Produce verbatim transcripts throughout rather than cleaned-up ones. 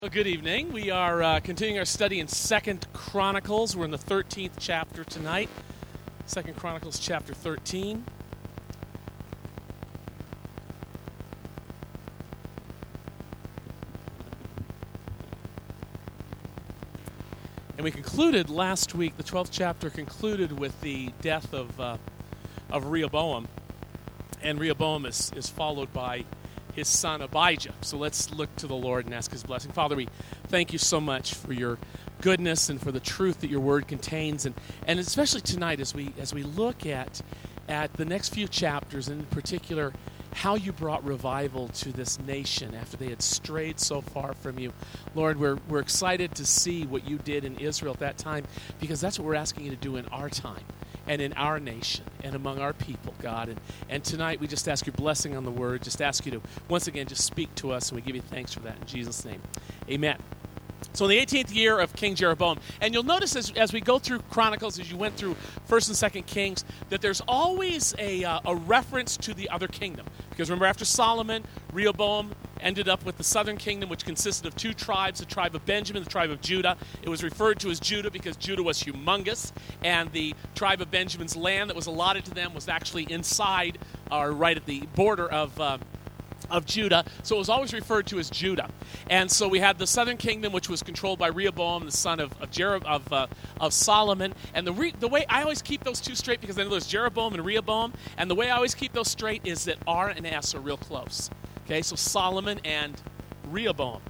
Well, good evening. We are uh, continuing our study in Second Chronicles. We're in the thirteenth chapter tonight. Second Chronicles chapter thirteen. And we concluded last week, the twelfth chapter concluded with the death of uh, of Rehoboam. And Rehoboam is, is followed by his son Abijah. So let's look to the Lord and ask his blessing. Father, we thank you so much for your goodness and for the truth that your word contains, and, and especially tonight as we as we look at at the next few chapters, and in particular how you brought revival to this nation after they had strayed so far from you. Lord, we're we're excited to see what you did in Israel at that time, because that's what we're asking you to do in our time and in our nation and among our people, God. And, and tonight we just ask your blessing on the word. Just ask you to, once again, just speak to us, and we give you thanks for that in Jesus' name. Amen. So in the eighteenth year of King Jeroboam, and you'll notice as, as we go through Chronicles, as you went through First and Second Kings, that there's always a, uh, a reference to the other kingdom. Because remember, after Solomon, Rehoboam ended up with the southern kingdom, which consisted of two tribes, the tribe of Benjamin, the tribe of Judah. It was referred to as Judah because Judah was humongous, and the tribe of Benjamin's land that was allotted to them was actually inside, or right at the border of uh, of Judah, so it was always referred to as Judah. And so we had the southern kingdom, which was controlled by Rehoboam, the son of of, Jer- of, uh, of Solomon. And the re- the way I always keep those two straight, because I know there's Jeroboam and Rehoboam, and the way I always keep those straight is that R and S are real close. Okay, so Solomon and Rehoboam.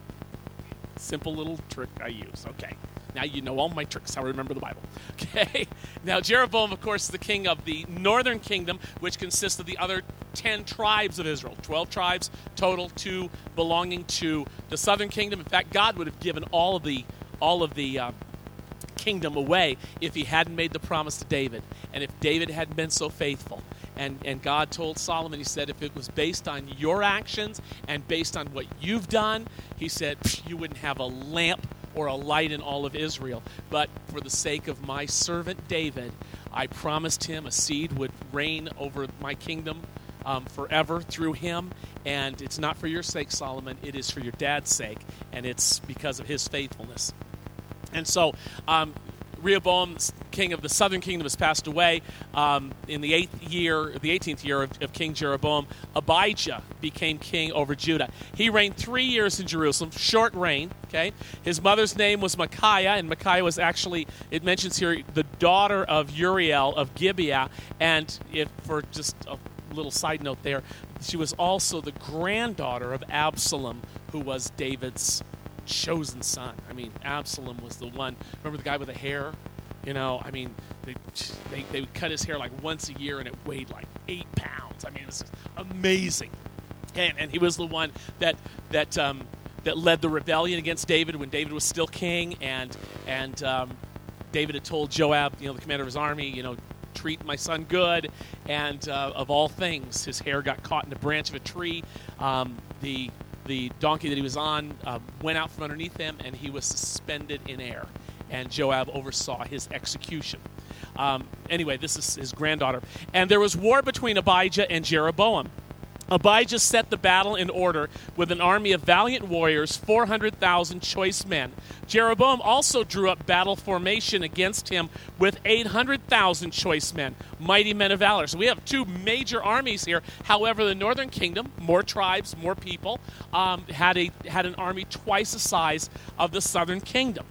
Simple little trick I use. Okay. Now you know all my tricks, how to remember the Bible. Okay. Now Jeroboam, of course, is the king of the northern kingdom, which consists of the other ten tribes of Israel. Twelve tribes total, two belonging to the southern kingdom. In fact, God would have given all of the all of the uh, kingdom away if he hadn't made the promise to David, and if David hadn't been so faithful. And and God told Solomon, he said, if it was based on your actions and based on what you've done, he said, you wouldn't have a lamp or a light in all of Israel. But for the sake of my servant David, I promised him a seed would reign over my kingdom um, forever through him. And it's not for your sake, Solomon. It is for your dad's sake. And it's because of his faithfulness. And so um, Rehoboam, king of the southern kingdom, has passed away. Um, in the eighth year, the eighteenth year of, of King Jeroboam, Abijah became king over Judah. He reigned three years in Jerusalem, short reign. Okay, his mother's name was Micaiah, and Micaiah was actually, it mentions here, the daughter of Uriel of Gibeah. And if for just a little side note there, she was also the granddaughter of Absalom, who was David's chosen son. I mean, Absalom was the one. Remember the guy with the hair? You know, I mean, they, they they would cut his hair like once a year, and it weighed like eight pounds. I mean, it was amazing. And and he was the one that that um, that led the rebellion against David when David was still king, and and um, David had told Joab, you know, the commander of his army, you know, treat my son good. And uh, of all things, his hair got caught in a branch of a tree. Um, the The donkey that he was on uh, went out from underneath him, and he was suspended in air. And Joab oversaw his execution. Um, anyway, this is his granddaughter. And there was war between Abijah and Jeroboam. Abijah set the battle in order with an army of valiant warriors, four hundred thousand choice men. Jeroboam also drew up battle formation against him with eight hundred thousand choice men, mighty men of valor. So we have two major armies here. However, the northern kingdom, more tribes, more people, um, had a had an army twice the size of the southern kingdom.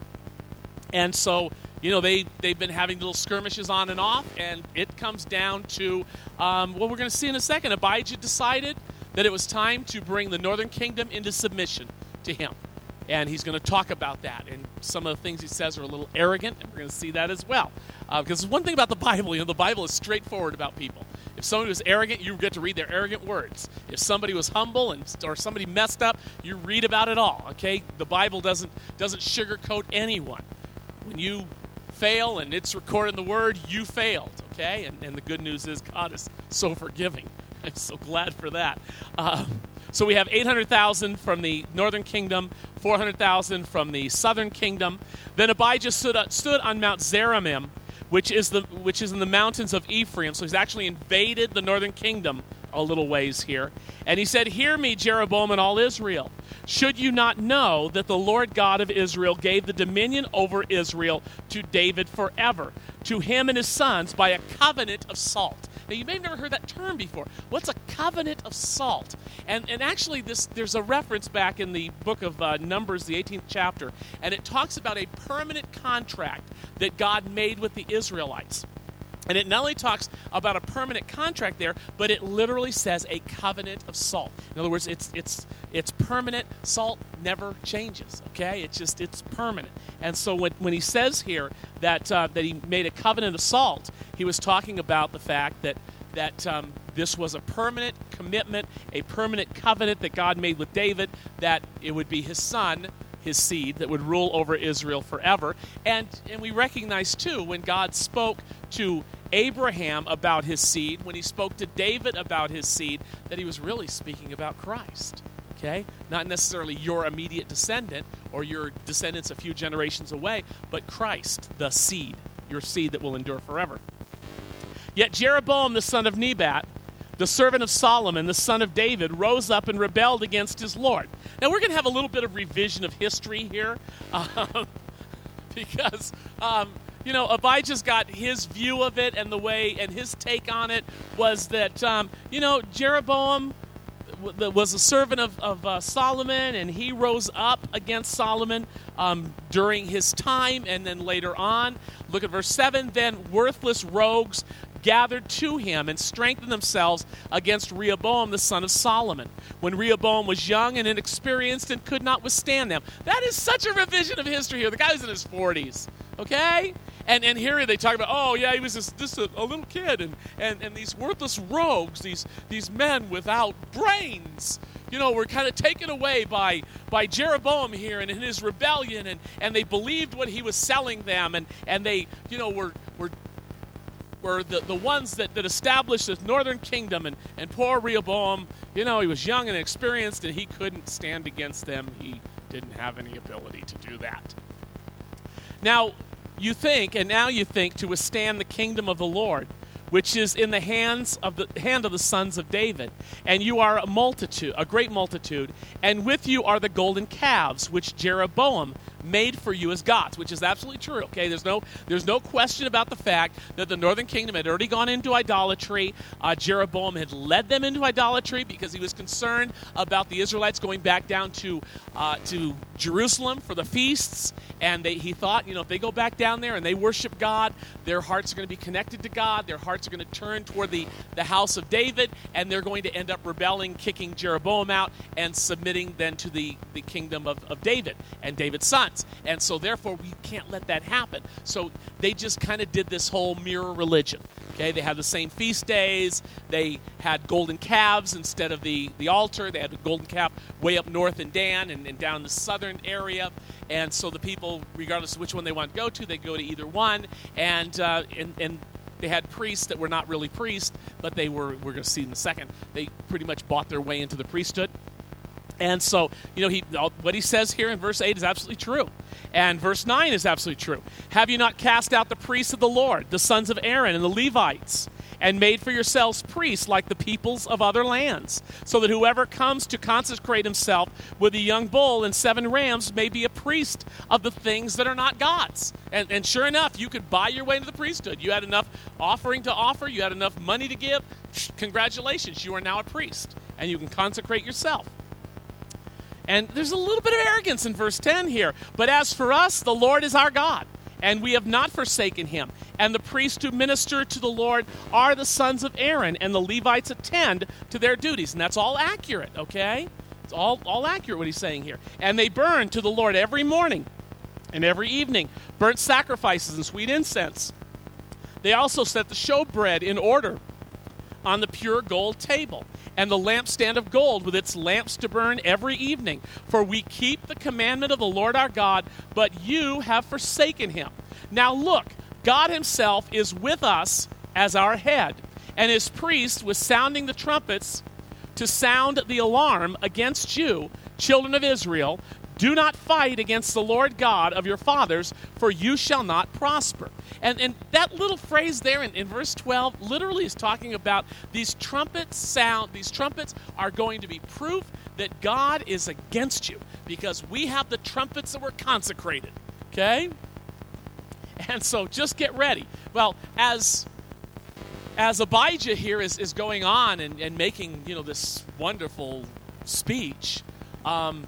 And so, you know, they, they've been having little skirmishes on and off, and it comes down to um, what we're going to see in a second. Abijah decided that it was time to bring the northern kingdom into submission to him. And he's going to talk about that. And some of the things he says are a little arrogant, and we're going to see that as well. Uh, because one thing about the Bible, you know, the Bible is straightforward about people. If somebody was arrogant, you get to read their arrogant words. If somebody was humble and or somebody messed up, you read about it all. Okay? The Bible doesn't doesn't sugarcoat anyone. When you fail and it's recorded in the Word, you failed, okay? And, and the good news is God is so forgiving. I'm so glad for that. Uh, so we have eight hundred thousand from the northern kingdom, four hundred thousand from the southern kingdom. Then Abijah stood, stood on Mount Zeramim, which is the which is in the mountains of Ephraim. So he's actually invaded the northern kingdom a little ways here. And he said, "Hear me, Jeroboam and all Israel. Should you not know that the Lord God of Israel gave the dominion over Israel to David forever, to him and his sons by a covenant of salt?" Now, you may have never heard that term before. What's a covenant of salt? And and actually, this there's a reference back in the book of uh, Numbers, the eighteenth chapter, and it talks about a permanent contract that God made with the Israelites. And it not only talks about a permanent contract there, but it literally says a covenant of salt. In other words, it's it's it's permanent. Salt never changes, okay? It's just, it's permanent. And so when, when he says here that uh, that he made a covenant of salt, he was talking about the fact that, that um, this was a permanent commitment, a permanent covenant that God made with David, that it would be his son, his seed, that would rule over Israel forever. And and we recognize, too, when God spoke to Abraham about his seed, when he spoke to David about his seed, that he was really speaking about Christ, okay? Not necessarily your immediate descendant or your descendants a few generations away, but Christ, the seed, your seed that will endure forever. Yet Jeroboam, the son of Nebat, the servant of Solomon, the son of David, rose up and rebelled against his Lord. Now, we're going to have a little bit of revision of history here, um, because, um, you know, Abijah's got his view of it, and the way, and his take on it was that, um, you know, Jeroboam was a servant of, of uh, Solomon, and he rose up against Solomon um, during his time, and then later on. Look at verse seven. Then worthless rogues gathered to him and strengthened themselves against Rehoboam, the son of Solomon, when Rehoboam was young and inexperienced and could not withstand them. That is such a revision of history here. The guy was in his forties, okay? And and here they talk about, oh, yeah, he was just, just a, a little kid, and, and, and these worthless rogues, these, these men without brains, you know, were kind of taken away by, by Jeroboam here and in his rebellion, and, and they believed what he was selling them, and, and they, you know, were were were the, the ones that, that established this northern kingdom, and, and poor Rehoboam, you know, he was young and experienced, and he couldn't stand against them. He didn't have any ability to do that. Now, you think, and now you think, to withstand the kingdom of the Lord, which is in the hands of the hand of the sons of David, and you are a multitude, a great multitude, and with you are the golden calves which Jeroboam made for you as gods, which is absolutely true. Okay, there's no there's no question about the fact that the northern kingdom had already gone into idolatry. Uh, Jeroboam had led them into idolatry because he was concerned about the Israelites going back down to uh, to Jerusalem for the feasts, and they, he thought, you know, if they go back down there and they worship God, their hearts are going to be connected to God. Their hearts are going to turn toward the the house of David, and they're going to end up rebelling, kicking Jeroboam out, and submitting then to the the kingdom of, of David and David's son. And so, therefore, we can't let that happen. So they just kind of did this whole mirror religion. Okay, they had the same feast days. They had golden calves instead of the, the altar. They had the golden calf way up north in Dan and, and down in the southern area. And so the people, regardless of which one they want to go to, they go to either one. And uh, and, and they had priests that were not really priests, but they were, we're going to see in a second, they pretty much bought their way into the priesthood. And so, you know, he what he says here in verse eight is absolutely true. And verse nine is absolutely true. Have you not cast out the priests of the Lord, the sons of Aaron and the Levites, and made for yourselves priests like the peoples of other lands, so that whoever comes to consecrate himself with a young bull and seven rams may be a priest of the things that are not God's? And, and sure enough, you could buy your way into the priesthood. You had enough offering to offer. You had enough money to give. Congratulations, you are now a priest, and you can consecrate yourself. And there's a little bit of arrogance in verse ten here. But as for us, the Lord is our God, and we have not forsaken him. And the priests who minister to the Lord are the sons of Aaron, and the Levites attend to their duties. And that's all accurate, okay? It's all, all accurate what he's saying here. And they burn to the Lord every morning and every evening burnt sacrifices and sweet incense. They also set the showbread in order on the pure gold table, and the lampstand of gold with its lamps to burn every evening. For we keep the commandment of the Lord our God, but you have forsaken him. Now look, God himself is with us as our head, and his priests with sounding the trumpets to sound the alarm against you, children of Israel. Do not fight against the Lord God of your fathers, for you shall not prosper. And, and that little phrase there in, in verse twelve literally is talking about these trumpets sound. These trumpets are going to be proof that God is against you, because we have the trumpets that were consecrated. Okay? And so just get ready. Well, as as Abijah here is, is going on and, and making, you know, this wonderful speech, um,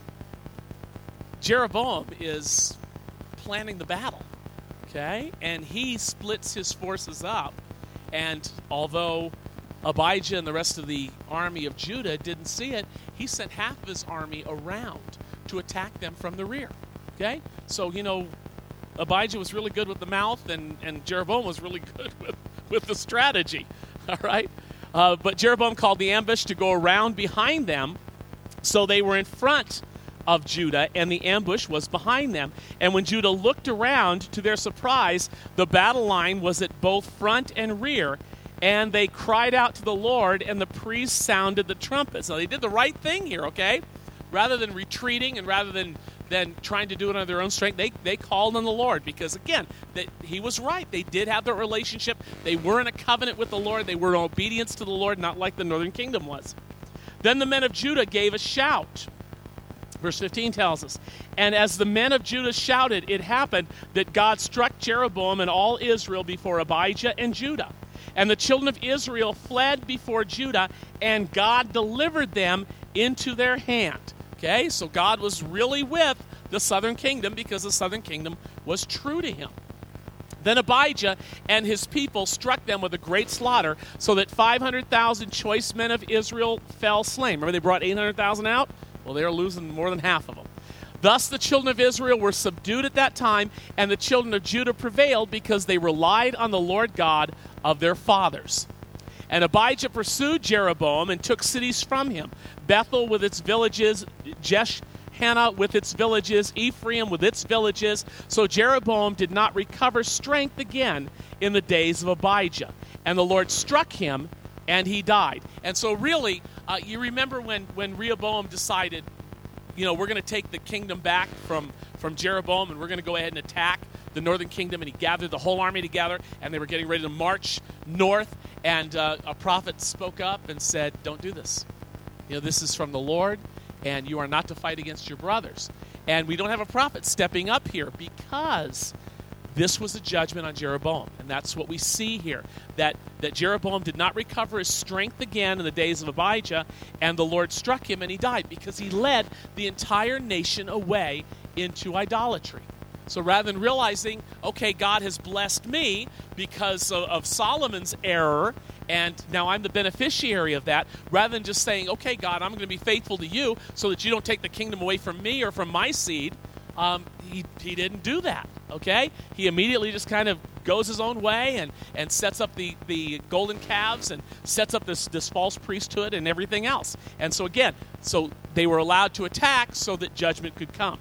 Jeroboam is planning the battle, okay? And he splits his forces up. And although Abijah and the rest of the army of Judah didn't see it, he sent half of his army around to attack them from the rear, okay? So, you know, Abijah was really good with the mouth, and, and Jeroboam was really good with, with the strategy, all right? Uh, but Jeroboam called the ambush to go around behind them, so they were in front of Judah, and the ambush was behind them. And when Judah looked around, to their surprise, the battle line was at both front and rear, and they cried out to the Lord, and the priests sounded the trumpets. Now, they did the right thing here, okay? Rather than retreating and rather than, than trying to do it on their own strength, they, they called on the Lord, because, again, they, he was right. They did have their relationship. They were in a covenant with the Lord. They were in obedience to the Lord, not like the northern kingdom was. Then the men of Judah gave a shout. Verse fifteen tells us, and as the men of Judah shouted, it happened that God struck Jeroboam and all Israel before Abijah and Judah. And the children of Israel fled before Judah, and God delivered them into their hand. Okay, so God was really with the southern kingdom, because the southern kingdom was true to him. Then Abijah and his people struck them with a great slaughter, so that five hundred thousand choice men of Israel fell slain. Remember, they brought eight hundred thousand out? Well, they were losing more than half of them. Thus the children of Israel were subdued at that time, and the children of Judah prevailed, because they relied on the Lord God of their fathers. And Abijah pursued Jeroboam and took cities from him, Bethel with its villages, Jeshhanah with its villages, Ephraim with its villages. So Jeroboam did not recover strength again in the days of Abijah. And the Lord struck him, and he died. And so really, uh, you remember when, when Rehoboam decided, you know, we're going to take the kingdom back from, from Jeroboam, and we're going to go ahead and attack the northern kingdom, and he gathered the whole army together, and they were getting ready to march north, and uh, a prophet spoke up and said, don't do this. You know, this is from the Lord, and you are not to fight against your brothers. And we don't have a prophet stepping up here, because this was a judgment on Jeroboam. And that's what we see here, that, that Jeroboam did not recover his strength again in the days of Abijah, and the Lord struck him, and he died, because he led the entire nation away into idolatry. So rather than realizing, okay, God has blessed me because of, of Solomon's error, and now I'm the beneficiary of that, rather than just saying, okay, God, I'm going to be faithful to you so that you don't take the kingdom away from me or from my seed, um, he, he didn't do that, okay? He immediately just kind of goes his own way and, and sets up the, the golden calves and sets up this, this false priesthood and everything else. And so again, so they were allowed to attack so that judgment could come.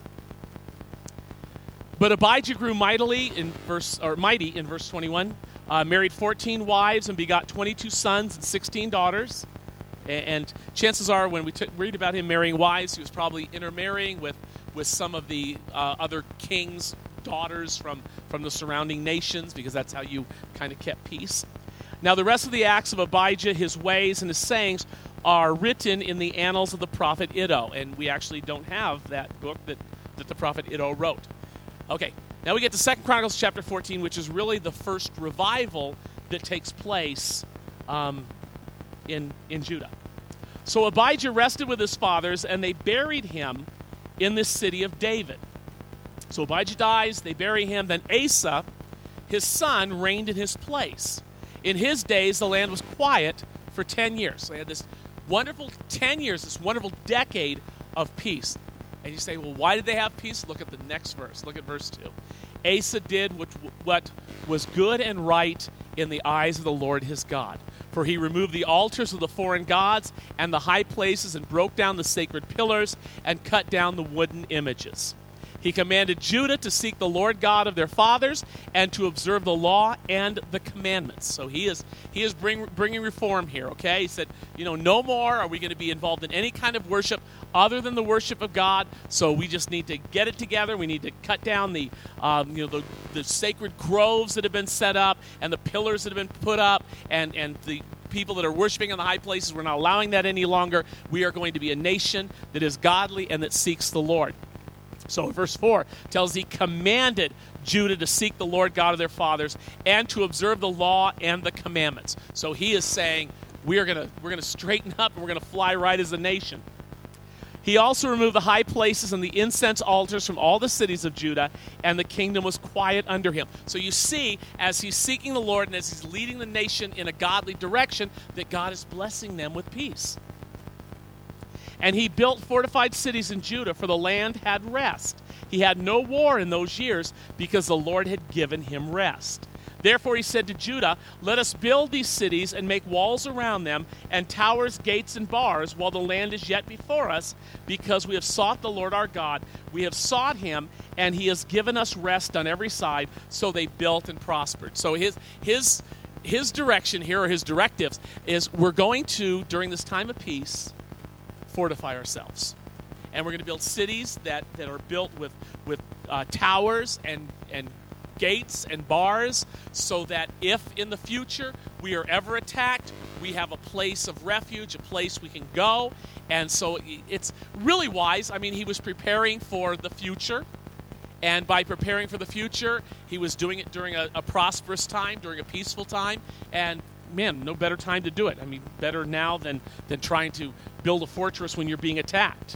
But Abijah grew mightily in verse or mighty in verse twenty-one, uh, married fourteen wives and begot twenty-two sons and sixteen daughters. And, and chances are, when we t- read about him marrying wives, he was probably intermarrying with, with some of the uh, other kings' daughters from, from the surrounding nations, because that's how you kind of kept peace. Now the rest of the acts of Abijah, his ways and his sayings, are written in the annals of the prophet Iddo, and we actually don't have that book that, that the prophet Iddo wrote. Okay, now we get to Second Chronicles chapter fourteen, which is really the first revival that takes place um, in, in Judah. So Abijah rested with his fathers, and they buried him in the city of David. So Abijah dies, they bury him. Then Asa, his son, reigned in his place. In his days, the land was quiet for ten years. So they had this wonderful ten years, this wonderful decade of peace. And you say, well, why did they have peace? Look at the next verse. Look at verse two. Asa did what, what was good and right in the eyes of the Lord his God. For he removed the altars of the foreign gods and the high places, and broke down the sacred pillars, and cut down the wooden images. He commanded Judah to seek the Lord God of their fathers and to observe the law and the commandments. So he is he is bring, bringing reform here, okay? He said, you know, no more are we going to be involved in any kind of worship other than the worship of God. So we just need to get it together. We need to cut down the, um, you know, the, the sacred groves that have been set up and the pillars that have been put up and, and the people that are worshiping in the high places. We're not allowing that any longer. We are going to be a nation that is godly and that seeks the Lord. So verse four tells he commanded Judah to seek the Lord God of their fathers and to observe the law and the commandments. So he is saying we are gonna we're gonna straighten up and we're gonna fly right as a nation. He also removed the high places and the incense altars from all the cities of Judah, and the kingdom was quiet under him. So you see, as he's seeking the Lord and as he's leading the nation in a godly direction, that God is blessing them with peace. And he built fortified cities in Judah, for the land had rest. He had no war in those years, because the Lord had given him rest. Therefore he said to Judah, let us build these cities and make walls around them, and towers, gates, and bars, while the land is yet before us, because we have sought the Lord our God. We have sought him, and he has given us rest on every side. So they built and prospered. So his his his direction here, or his directives, is we're going to, during this time of peace, fortify ourselves. And we're going to build cities that, that are built with, with uh, towers and, and gates and bars, so that if in the future we are ever attacked, we have a place of refuge, a place we can go. And so it's really wise. I mean, he was preparing for the future. And by preparing for the future, he was doing it during a, a prosperous time, during a peaceful time. And man, no better time to do it. I mean, better now than, than trying to build a fortress when you're being attacked.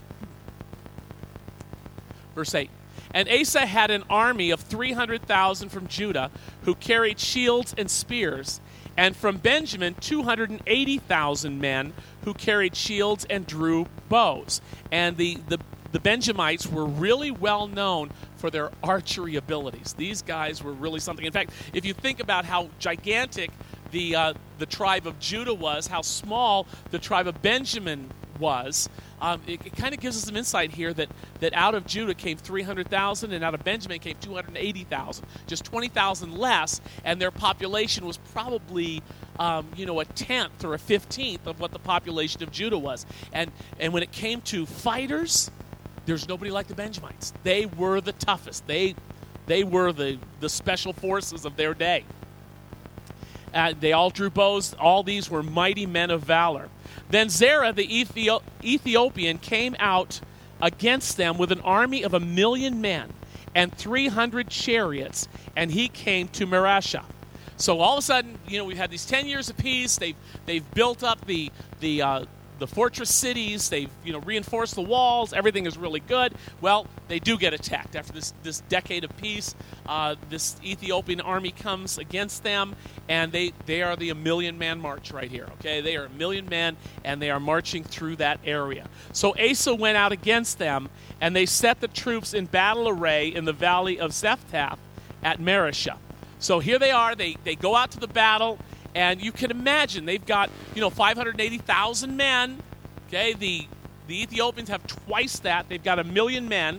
Verse eight. And Asa had an army of three hundred thousand from Judah, who carried shields and spears, and from Benjamin two hundred eighty thousand men who carried shields and drew bows. And the, the, the Benjamites were really well known for their archery abilities. These guys were really something. In fact, if you think about how gigantic the uh, the tribe of Judah was, how small the tribe of Benjamin was, um, it, it kind of gives us some insight here that, that out of Judah came three hundred thousand and out of Benjamin came two hundred eighty thousand, just twenty thousand less, and their population was probably um, you know, a tenth or a fifteenth of what the population of Judah was. And, and when it came to fighters, there's nobody like the Benjamites. They were the toughest. They, they were the, the special forces of their day. Uh, they all drew bows. All these were mighty men of valor. Then Zerah the Ethi- Ethiopian came out against them with an army of a million men and three hundred chariots, and he came to Mareshah. So all of a sudden, you know, we've had these ten years of peace. They've they've built up the the uh, the fortress cities. They've you know reinforced the walls. Everything is really good. Well, they do get attacked after this this decade of peace. Uh, this Ethiopian army comes against them, and they they are the a million man march right here. Okay, they are a million men, and they are marching through that area. So Asa went out against them, and they set the troops in battle array in the valley of Zephath at Mareshah. So here they are. They they go out to the battle. And you can imagine they've got, you know, five hundred eighty thousand men. Okay, the the Ethiopians have twice that. They've got a million men,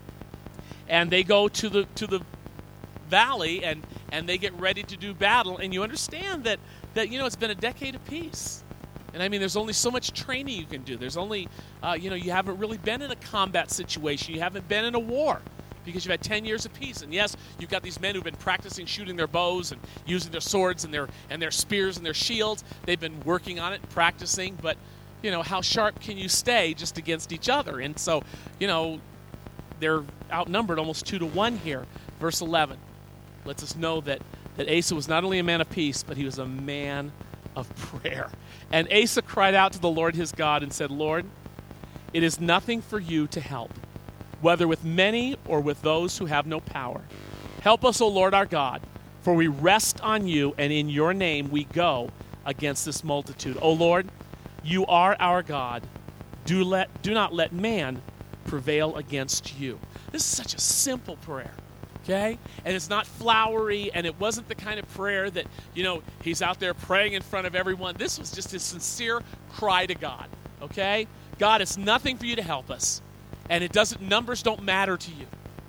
and they go to the to the valley and and they get ready to do battle. And you understand that that you know it's been a decade of peace. And I mean, there's only so much training you can do. There's only, uh, you know, you haven't really been in a combat situation. You haven't been in a war. Because you've had ten years of peace. And yes, you've got these men who've been practicing shooting their bows and using their swords and their and their spears and their shields. They've been working on it, practicing. But, you know, how sharp can you stay just against each other? And so, you know, they're outnumbered almost two to one here. Verse eleven lets us know that, that Asa was not only a man of peace, but he was a man of prayer. And Asa cried out to the Lord his God and said, Lord, it is nothing for you to help, whether with many or with those who have no power. Help us, O Lord our God, for we rest on you, and in your name we go against this multitude. O Lord, you are our God. Do let do not let man prevail against you. This is such a simple prayer, okay? And it's not flowery, and it wasn't the kind of prayer that, you know, he's out there praying in front of everyone. This was just his sincere cry to God, okay? God, it's nothing for you to help us. And it doesn't, numbers don't matter to you.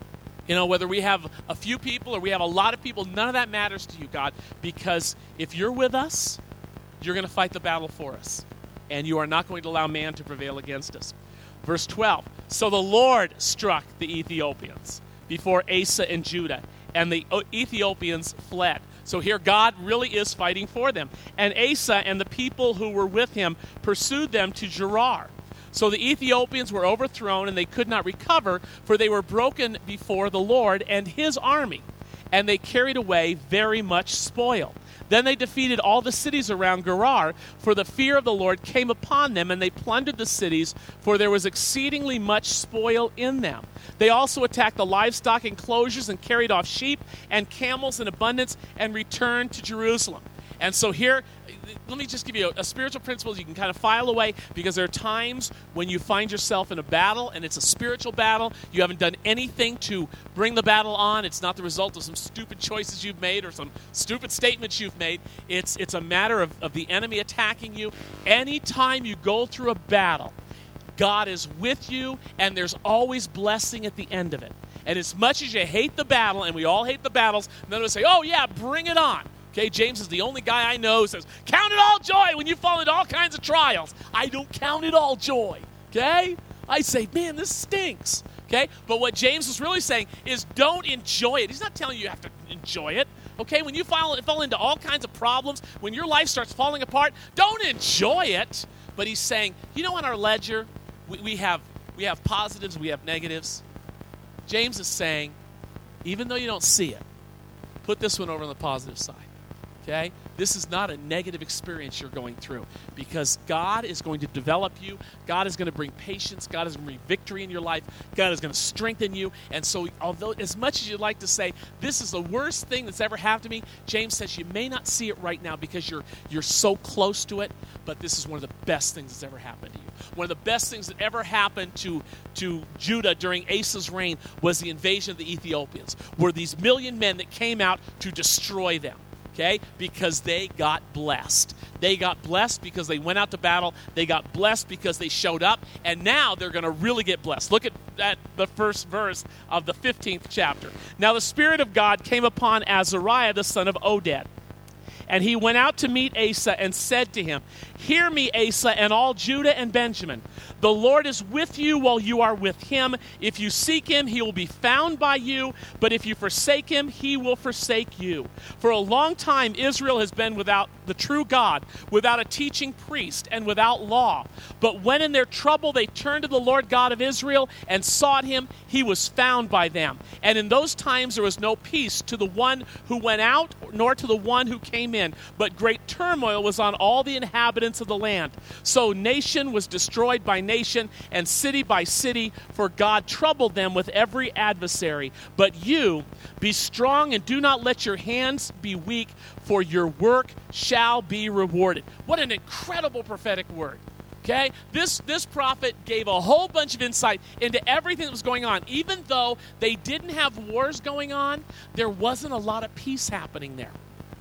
You know, whether we have a few people or we have a lot of people, none of that matters to you, God, because if you're with us, you're going to fight the battle for us, and you are not going to allow man to prevail against us. Verse twelve, so the Lord struck the Ethiopians before Asa and Judah, and the Ethiopians fled. So here God really is fighting for them. And Asa and the people who were with him pursued them to Gerar. So the Ethiopians were overthrown, and they could not recover, for they were broken before the Lord and his army, and they carried away very much spoil. Then they defeated all the cities around Gerar, for the fear of the Lord came upon them, and they plundered the cities, for there was exceedingly much spoil in them. They also attacked the livestock enclosures and carried off sheep and camels in abundance and returned to Jerusalem. And so here, let me just give you a, a spiritual principle you can kind of file away, because there are times when you find yourself in a battle, and it's a spiritual battle. You haven't done anything to bring the battle on. It's not the result of some stupid choices you've made or some stupid statements you've made. It's, it's a matter of, of the enemy attacking you. Anytime you go through a battle, God is with you, and there's always blessing at the end of it. And as much as you hate the battle, and we all hate the battles, none of us say, oh yeah, bring it on. Okay, James is the only guy I know who says, count it all joy when you fall into all kinds of trials. I don't count it all joy, okay? I say, man, this stinks, okay? But what James is really saying is don't enjoy it. He's not telling you you have to enjoy it, okay? When you fall, fall into all kinds of problems, when your life starts falling apart, don't enjoy it. But he's saying, you know, on our ledger, we, we have we have positives, we have negatives. James is saying, even though you don't see it, put this one over on the positive side. Okay? This is not a negative experience you're going through, because God is going to develop you. God is going to bring patience. God is going to bring victory in your life. God is going to strengthen you. And so although as much as you'd like to say, this is the worst thing that's ever happened to me, James says you may not see it right now because you're you're so close to it, but this is one of the best things that's ever happened to you. One of the best things that ever happened to, to Judah during Asa's reign was the invasion of the Ethiopians, were these million men that came out to destroy them. Okay? Because they got blessed. They got blessed because they went out to battle. They got blessed because they showed up. And now they're going to really get blessed. Look at, at the first verse of the fifteenth chapter. Now the Spirit of God came upon Azariah, the son of Oded. And he went out to meet Asa and said to him, hear me, Asa, and all Judah and Benjamin. The Lord is with you while you are with him. If you seek him, he will be found by you. But if you forsake him, he will forsake you. For a long time, Israel has been without the true God, without a teaching priest, and without law. But when in their trouble they turned to the Lord God of Israel and sought him, he was found by them. And in those times there was no peace to the one who went out, nor to the one who came in. But great turmoil was on all the inhabitants of the land. So nation was destroyed by nation, and city by city, for God troubled them with every adversary. But you, be strong and do not let your hands be weak, for your work shall be rewarded. What an incredible prophetic word. Okay? This, this prophet gave a whole bunch of insight into everything that was going on. Even though they didn't have wars going on, there wasn't a lot of peace happening there.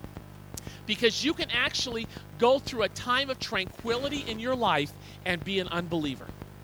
Because you can actually go through a time of tranquility in your life and be an unbeliever.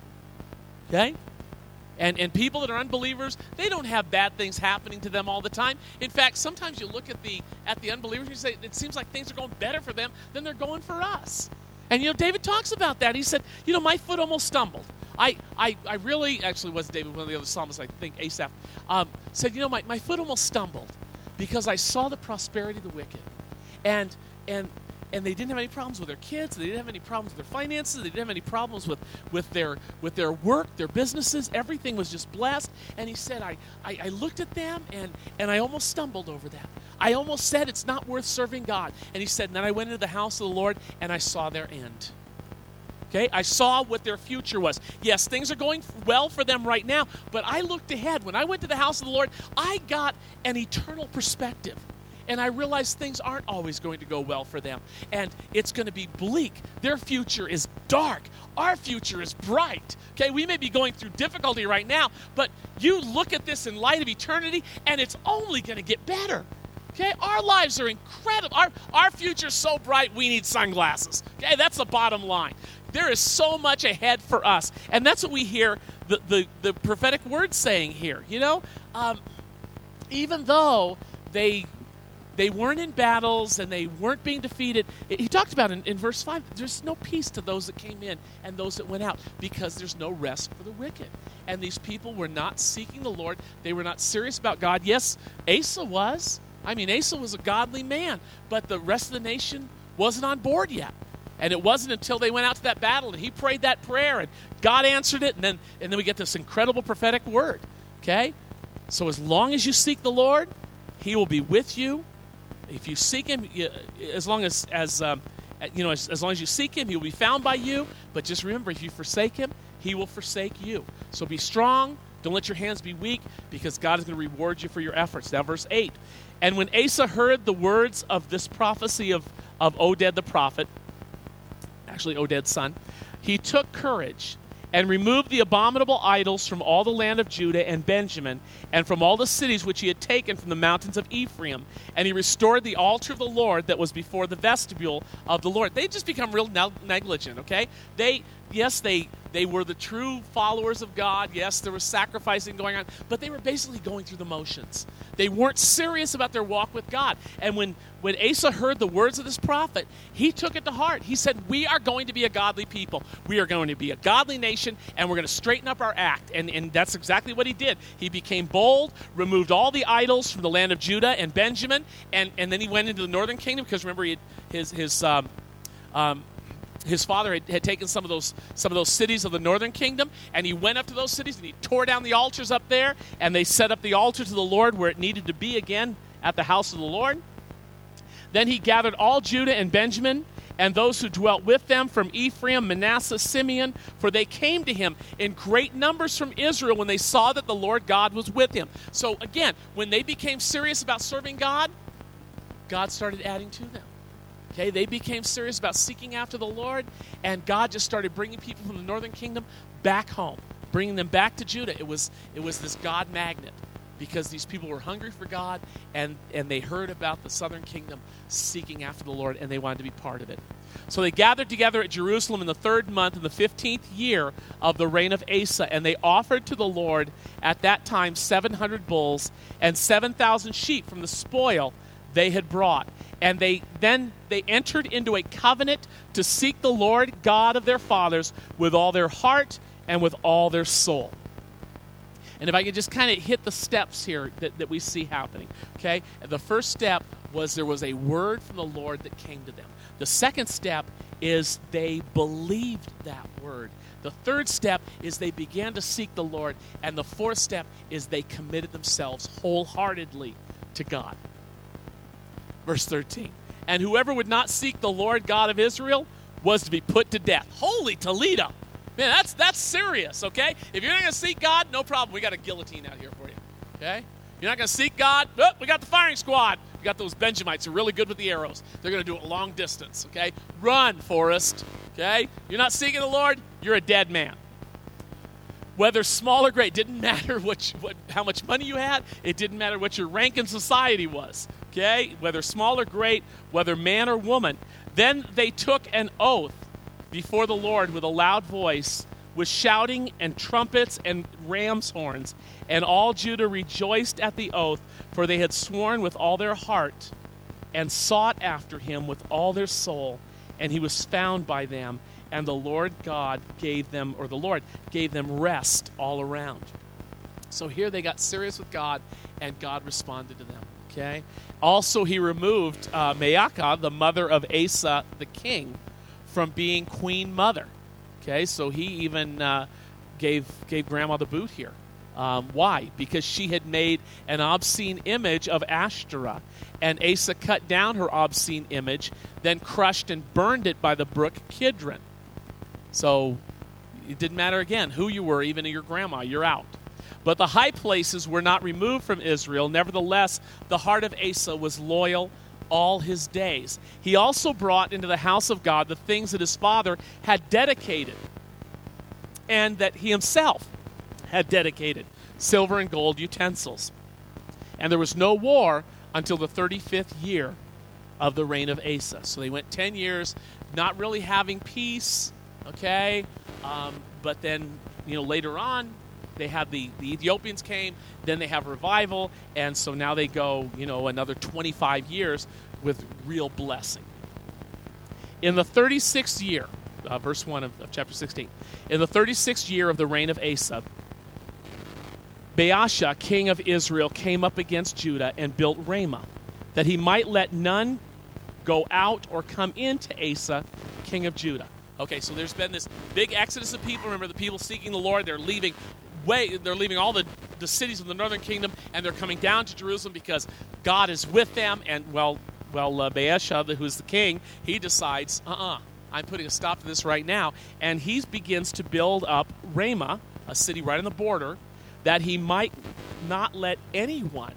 Okay? And and people that are unbelievers, they don't have bad things happening to them all the time. In fact, sometimes you look at the at the unbelievers and you say, it seems like things are going better for them than they're going for us. And, you know, David talks about that. He said, you know, my foot almost stumbled. I, I, I really, actually was David, one of the other psalmists, I think, Asaph, um, said, you know, my, my foot almost stumbled because I saw the prosperity of the wicked. And and and they didn't have any problems with their kids. They didn't have any problems with their finances. They didn't have any problems with, with their with their work, their businesses. Everything was just blessed. And he said, I, I, I looked at them and, and I almost stumbled over them. I almost said it's not worth serving God. And he said, and then I went into the house of the Lord and I saw their end. Okay, I saw what their future was. Yes, things are going well for them right now, but I looked ahead. When I went to the house of the Lord, I got an eternal perspective. And I realized things aren't always going to go well for them. And it's going to be bleak. Their future is dark. Our future is bright. Okay, we may be going through difficulty right now, but you look at this in light of eternity, and it's only going to get better. Okay, our lives are incredible. Our, our future is so bright, we need sunglasses. Okay, that's the bottom line. There is so much ahead for us. And that's what we hear the, the, the prophetic word saying here. You know, um, even though they they weren't in battles and they weren't being defeated, it, he talked about in, in verse five, there's no peace to those that came in and those that went out because there's no rest for the wicked. And these people were not seeking the Lord. They were not serious about God. Yes, Asa was. I mean, Asa was a godly man, but the rest of the nation wasn't on board yet. And it wasn't until they went out to that battle and he prayed that prayer and God answered it, and then and then we get this incredible prophetic word. Okay? So as long as you seek the Lord, he will be with you. If you seek him, as long as, as um, you know, as, as long as you seek him, he will be found by you. But just remember, if you forsake him, he will forsake you. So be strong. Don't let your hands be weak, because God is going to reward you for your efforts. Now, verse eight. And when Asa heard the words of this prophecy of, of Oded the prophet, actually Oded's son, he took courage and removed the abominable idols from all the land of Judah and Benjamin, and from all the cities which he had taken from the mountains of Ephraim. And he restored the altar of the Lord that was before the vestibule of the Lord. They just become real ne- negligent, okay? They, yes, they they were the true followers of God. Yes, there was sacrificing going on, but they were basically going through the motions. They weren't serious about their walk with God. And when, when Asa heard the words of this prophet, he took it to heart. He said, we are going to be a godly people. We are going to be a godly nation, and we're going to straighten up our act. And, and that's exactly what he did. He became bold, removed all the idols from the land of Judah and Benjamin, and, and then he went into the northern kingdom, because remember, he had, his his um, um, his father had, had taken some of those some of those cities of the northern kingdom, and he went up to those cities and he tore down the altars up there, and they set up the altar to the Lord where it needed to be again, at the house of the Lord. Then he gathered all Judah and Benjamin and those who dwelt with them from Ephraim, Manasseh, Simeon, for they came to him in great numbers from Israel when they saw that the Lord God was with him. So again, when they became serious about serving God, God started adding to them. Okay, they became serious about seeking after the Lord, and God just started bringing people from the northern kingdom back home, bringing them back to Judah. It was it was this God magnet, because these people were hungry for God, and, and they heard about the southern kingdom seeking after the Lord, and they wanted to be part of it. So they gathered together at Jerusalem in the third month in the fifteenth year of the reign of Asa, and they offered to the Lord at that time seven hundred bulls and seven thousand sheep from the spoil they had brought. And they then they entered into a covenant to seek the Lord God of their fathers with all their heart and with all their soul. And if I could just kind of hit the steps here that, that we see happening. Okay? The first step was there was a word from the Lord that came to them. The second step is they believed that word. The third step is they began to seek the Lord. And the fourth step is they committed themselves wholeheartedly to God. Verse thirteen, and whoever would not seek the Lord God of Israel was to be put to death. Holy Toledo. Man, that's that's serious, okay? If you're not going to seek God, no problem. We got a guillotine out here for you, okay? You're not going to seek God? Oh, we got the firing squad. We got those Benjamites who are really good with the arrows. They're going to do it long distance, okay? Run, Forrest, okay? You're not seeking the Lord, you're a dead man. Whether small or great, didn't matter what, you, what how much money you had. It didn't matter what your rank in society was. Okay? Whether small or great, whether man or woman. Then they took an oath before the Lord with a loud voice, with shouting and trumpets and ram's horns. And all Judah rejoiced at the oath, for they had sworn with all their heart and sought after him with all their soul. And he was found by them. And the Lord God gave them, or the Lord gave them rest all around. So here they got serious with God, and God responded to them. Okay. Also, he removed uh, Maacah, the mother of Asa the king, from being queen mother. Okay, so he even uh, gave gave grandma the boot here. Um, why? Because she had made an obscene image of Ashtoreth, and Asa cut down her obscene image, then crushed and burned it by the brook Kidron. So it didn't matter again who you were, even your grandma, you're out. But the high places were not removed from Israel. Nevertheless, the heart of Asa was loyal all his days. He also brought into the house of God the things that his father had dedicated and that he himself had dedicated, silver and gold utensils. And there was no war until the thirty-fifth year of the reign of Asa. So they went ten years not really having peace, okay? Um, but then, you know, later on, they had the, the Ethiopians came, then they have revival, and so now they go, you know, another twenty-five years with real blessing. In the thirty-sixth year, uh, verse one of, of chapter sixteen, in the thirty-sixth year of the reign of Asa, Baasha, king of Israel, came up against Judah and built Ramah, that he might let none go out or come into Asa, king of Judah. Okay, so there's been this big exodus of people. Remember, the people seeking the Lord, they're leaving way, they're leaving all the, the cities of the northern kingdom, and they're coming down to Jerusalem because God is with them. And, well, well uh, Baasha, who's the king, he decides, uh-uh, I'm putting a stop to this right now. And he begins to build up Ramah, a city right on the border, that he might not let anyone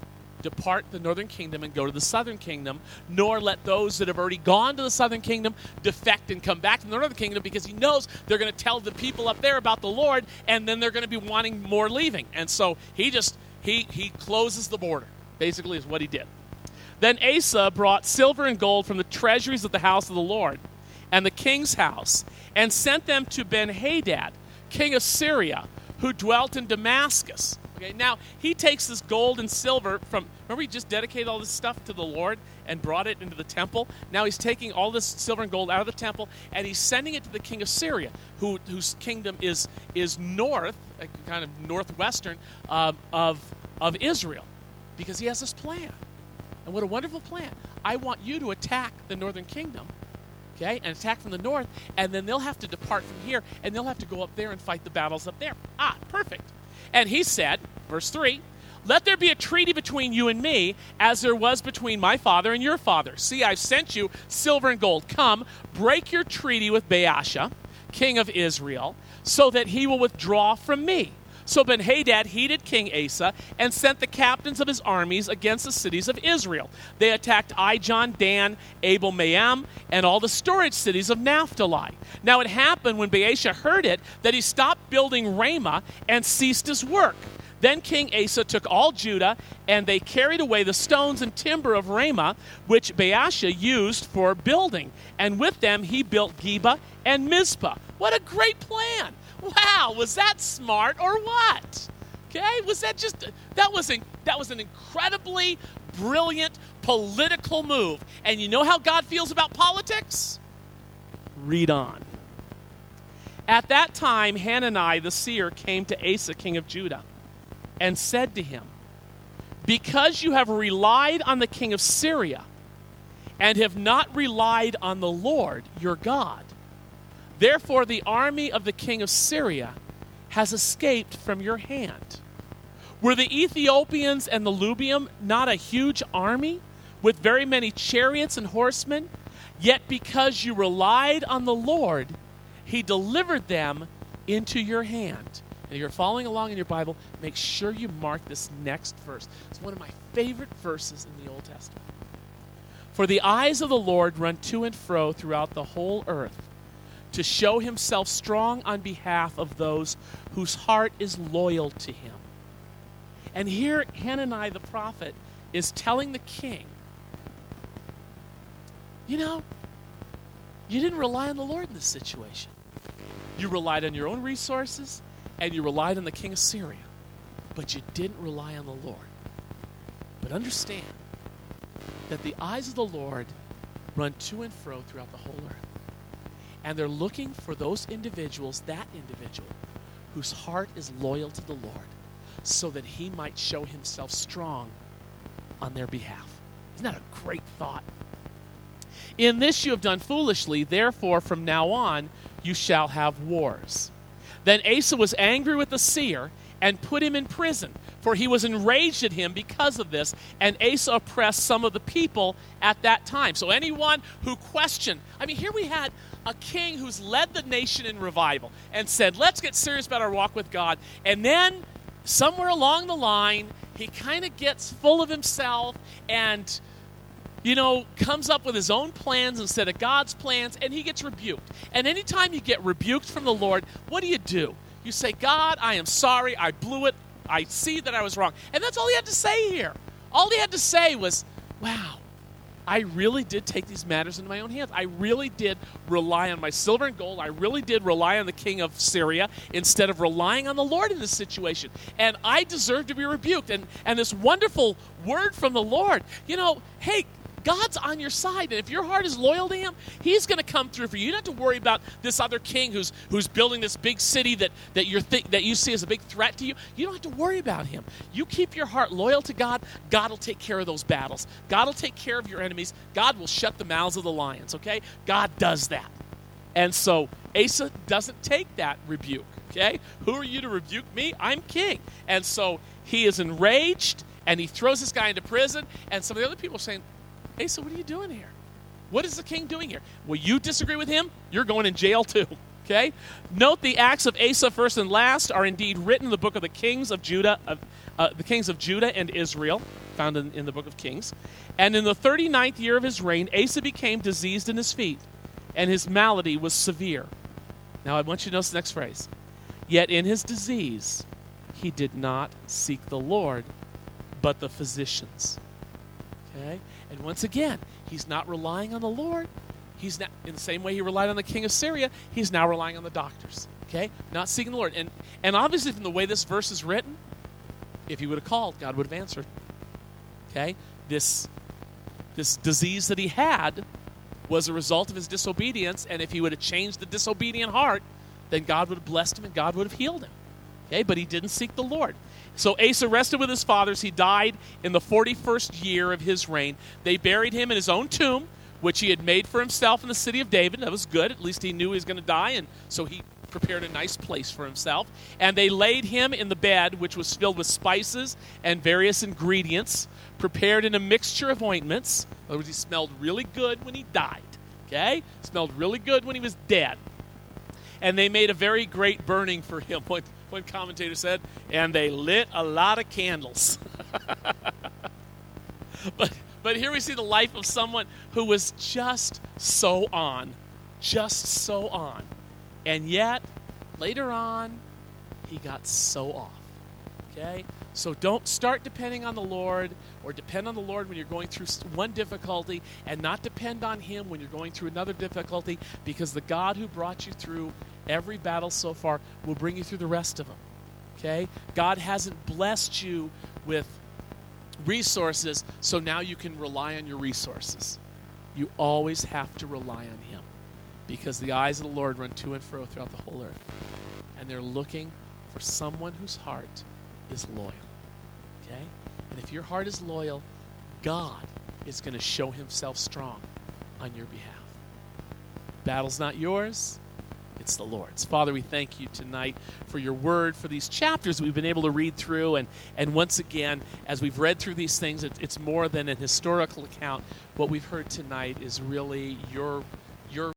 depart the northern kingdom and go to the southern kingdom, nor let those that have already gone to the southern kingdom defect and come back to the northern kingdom, because he knows they're going to tell the people up there about the Lord, and then they're going to be wanting more leaving. And so he just, he, he closes the border, basically is what he did. Then Asa brought silver and gold from the treasuries of the house of the Lord and the king's house, and sent them to Ben-Hadad, king of Syria, who dwelt in Damascus. Okay, now, he takes this gold and silver from, remember he just dedicated all this stuff to the Lord and brought it into the temple? Now he's taking all this silver and gold out of the temple, and he's sending it to the king of Syria, who, whose kingdom is, is north, kind of northwestern, uh, of, of Israel, because he has this plan. And what a wonderful plan. I want you to attack the northern kingdom, okay, and attack from the north, and then they'll have to depart from here, and they'll have to go up there and fight the battles up there. Ah, perfect. And he said, verse three, let there be a treaty between you and me, as there was between my father and your father. See, I've sent you silver and gold. Come, break your treaty with Baasha, king of Israel, so that he will withdraw from me. So Ben-Hadad heeded King Asa and sent the captains of his armies against the cities of Israel. They attacked Ijon, Dan, Abel-Maim, and all the storage cities of Naphtali. Now it happened when Baasha heard it that he stopped building Ramah and ceased his work. Then King Asa took all Judah, and they carried away the stones and timber of Ramah, which Baasha used for building. And with them he built Geba and Mizpah. What a great plan! Wow, was that smart or what? Okay, was that just, that was, in, that was an incredibly brilliant political move. And you know how God feels about politics? Read on. At that time, Hanani the seer came to Asa, king of Judah, and said to him, because you have relied on the king of Syria and have not relied on the Lord your God, therefore the army of the king of Syria has escaped from your hand. Were the Ethiopians and the Lubiim not a huge army with very many chariots and horsemen? Yet because you relied on the Lord, he delivered them into your hand. And if you're following along in your Bible, make sure you mark this next verse. It's one of my favorite verses in the Old Testament. For the eyes of the Lord run to and fro throughout the whole earth, to show himself strong on behalf of those whose heart is loyal to him. And here Hanani the prophet is telling the king, you know, you didn't rely on the Lord in this situation. You relied on your own resources, and you relied on the king of Syria, but you didn't rely on the Lord. But understand that the eyes of the Lord run to and fro throughout the whole earth. And they're looking for those individuals, that individual, whose heart is loyal to the Lord, so that he might show himself strong on their behalf. Isn't that a great thought? In this you have done foolishly, therefore from now on you shall have wars. Then Asa was angry with the seer and put him in prison, for he was enraged at him because of this, and Asa oppressed some of the people at that time. So anyone who questioned, I mean, here we had a king who's led the nation in revival and said, let's get serious about our walk with God. And then somewhere along the line, he kind of gets full of himself and, you know, comes up with his own plans instead of God's plans, and he gets rebuked. And anytime you get rebuked from the Lord, what do you do? You say, God, I am sorry, I blew it, I see that I was wrong. And that's all he had to say here. All he had to say was, wow, I really did take these matters into my own hands. I really did rely on my silver and gold. I really did rely on the king of Syria instead of relying on the Lord in this situation. And I deserve to be rebuked. And, and this wonderful word from the Lord, you know, hey, God's on your side, and if your heart is loyal to him, he's going to come through for you. You don't have to worry about this other king who's who's building this big city that, that, you're th- that you see as a big threat to you. You don't have to worry about him. You keep your heart loyal to God, God will take care of those battles. God will take care of your enemies. God will shut the mouths of the lions, okay? God does that. And so Asa doesn't take that rebuke, okay? Who are you to rebuke me? I'm king. And so he is enraged, and he throws this guy into prison, and some of the other people are saying, Asa, what are you doing here? What is the king doing here? Well, you disagree with him, you're going in jail too. Okay? Note the acts of Asa, first and last, are indeed written in the book of the kings of Judah, of, uh, the kings of Judah and Israel, found in, in the book of Kings. And in the thirty-ninth year of his reign, Asa became diseased in his feet, and his malady was severe. Now, I want you to notice the next phrase. Yet in his disease, he did not seek the Lord, but the physicians. Okay? And once again, he's not relying on the Lord. He's not, in the same way he relied on the king of Syria, he's now relying on the doctors. Okay? Not seeking the Lord. And and obviously from the way this verse is written, if he would have called, God would have answered. Okay? This, this disease that he had was a result of his disobedience, and if he would have changed the disobedient heart, then God would have blessed him and God would have healed him. Okay? But he didn't seek the Lord. So Asa rested with his fathers. He died in the forty-first year of his reign. They buried him in his own tomb, which he had made for himself in the city of David. That was good. At least he knew he was going to die, and so he prepared a nice place for himself. And they laid him in the bed, which was filled with spices and various ingredients, prepared in a mixture of ointments. In other words, he smelled really good when he died. Okay? Smelled really good when he was dead. And they made a very great burning for him. One, one commentator said, and they lit a lot of candles. but but here we see the life of someone who was just so on. Just so on. And yet, later on, he got so off. Okay? So don't start depending on the Lord, or depend on the Lord when you're going through one difficulty, and not depend on him when you're going through another difficulty, because the God who brought you through every battle so far will bring you through the rest of them. Okay? God hasn't blessed you with resources, so now you can rely on your resources. You always have to rely on him, because the eyes of the Lord run to and fro throughout the whole earth, and they're looking for someone whose heart is loyal. Okay? And if your heart is loyal, God is going to show himself strong on your behalf. Battle's not yours, it's the Lord's. Father, we thank you tonight for your word, for these chapters we've been able to read through. And, and once again, as we've read through these things, it, it's more than an historical account. What we've heard tonight is really your